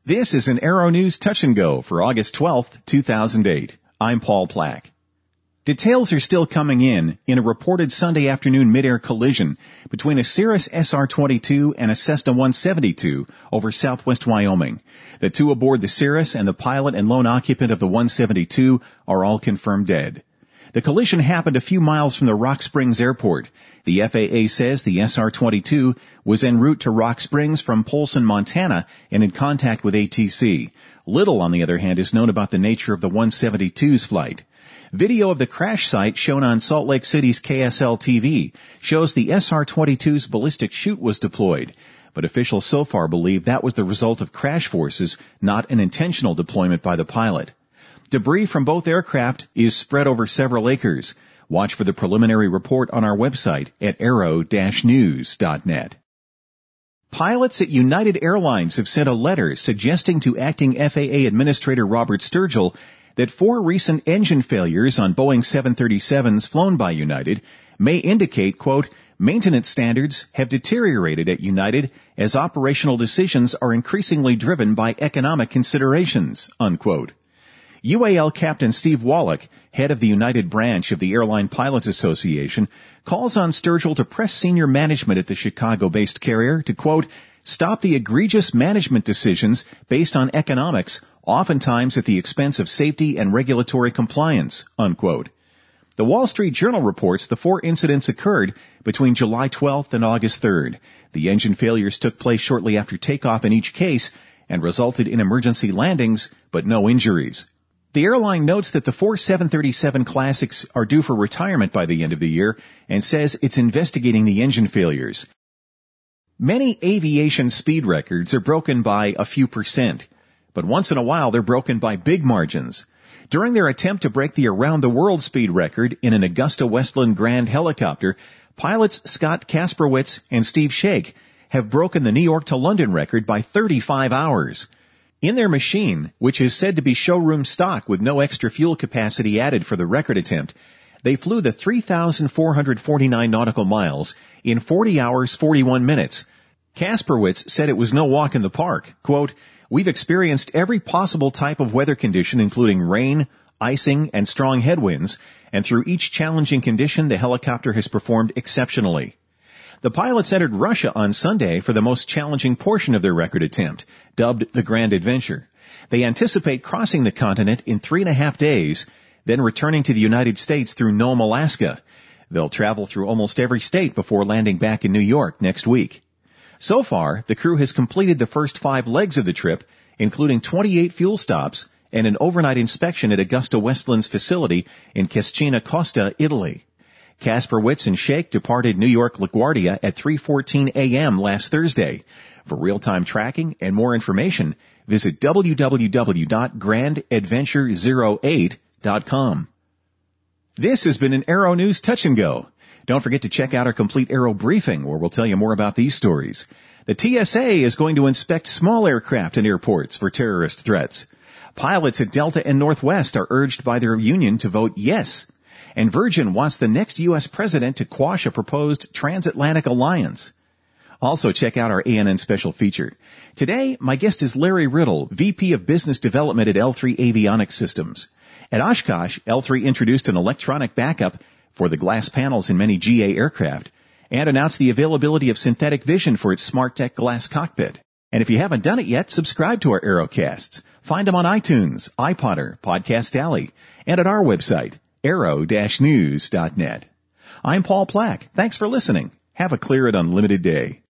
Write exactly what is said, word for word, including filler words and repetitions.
This is an Arrow News Touch and Go for August twelfth, two thousand eight. I'm Paul Plack. Details are still coming in in a reported Sunday afternoon mid-air collision between a Cirrus S R twenty-two and a Cessna one seventy-two over southwest Wyoming. The two aboard the Cirrus and the pilot and lone occupant of the one seventy-two are all confirmed dead. The collision happened a few miles from the Rock Springs Airport. The F A A says the S R twenty-two was en route to Rock Springs from Polson, Montana, and in contact with A T C. Little, on the other hand, is known about the nature of the one seventy-two's flight. Video of the crash site shown on Salt Lake City's K S L T V shows the S R twenty-two's ballistic chute was deployed, but officials so far believe that was the result of crash forces, not an intentional deployment by the pilot. Debris from both aircraft is spread over several acres. Watch for the preliminary report on our website at arrow dash news dot net. Pilots at United Airlines have sent a letter suggesting to acting F A A Administrator Robert Sturgill that four recent engine failures on Boeing seven thirty-sevens flown by United may indicate, quote, maintenance standards have deteriorated at United as operational decisions are increasingly driven by economic considerations, unquote. U A L Captain Steve Wallach, head of the United branch of the Airline Pilots Association, calls on Sturgill to press senior management at the Chicago-based carrier to, quote, stop the egregious management decisions based on economics, oftentimes at the expense of safety and regulatory compliance, unquote. The Wall Street Journal reports the four incidents occurred between July twelfth and August third. The engine failures took place shortly after takeoff in each case and resulted in emergency landings, but no injuries. The airline notes that the four seven thirty-seven Classics are due for retirement by the end of the year and says it's investigating the engine failures. Many aviation speed records are broken by a few percent, but once in a while they're broken by big margins. During their attempt to break the around-the-world speed record in an Augusta-Westland Grand helicopter, pilots Scott Kasperwitz and Steve Shake have broken the New York to London record by thirty-five hours. In their machine, which is said to be showroom stock with no extra fuel capacity added for the record attempt, they flew the three thousand four hundred forty-nine nautical miles in forty hours, forty-one minutes. Kasperwitz said it was no walk in the park. Quote, we've experienced every possible type of weather condition, including rain, icing, and strong headwinds, and through each challenging condition, the helicopter has performed exceptionally. The pilots entered Russia on Sunday for the most challenging portion of their record attempt, dubbed the Grand Adventure. They anticipate crossing the continent in three and a half days, then returning to the United States through Nome, Alaska. They'll travel through almost every state before landing back in New York next week. So far, the crew has completed the first five legs of the trip, including twenty-eight fuel stops and an overnight inspection at Augusta-Westland's facility in Cesena Costa, Italy. Kasperwitz and Shake departed New York LaGuardia at three fourteen a.m. last Thursday. For real-time tracking and more information, visit w w w dot grand adventure zero eight dot com. This has been an Arrow News Touch and Go. Don't forget to check out our complete Arrow briefing, where we'll tell you more about these stories. The T S A is going to inspect small aircraft in airports for terrorist threats. Pilots at Delta and Northwest are urged by their union to vote yes. And Virgin wants the next U S president to quash a proposed transatlantic alliance. Also, check out our A N N special feature. Today, my guest is Larry Riddle, V P of Business Development at L three Avionics Systems. At Oshkosh, L three introduced an electronic backup for the glass panels in many G A aircraft and announced the availability of synthetic vision for its SmartTech glass cockpit. And if you haven't done it yet, subscribe to our Aerocasts. Find them on iTunes, iPodder, Podcast Alley, and at our website, arrow dash news dot net. I'm Paul Plack. Thanks for listening. Have a clear and unlimited day.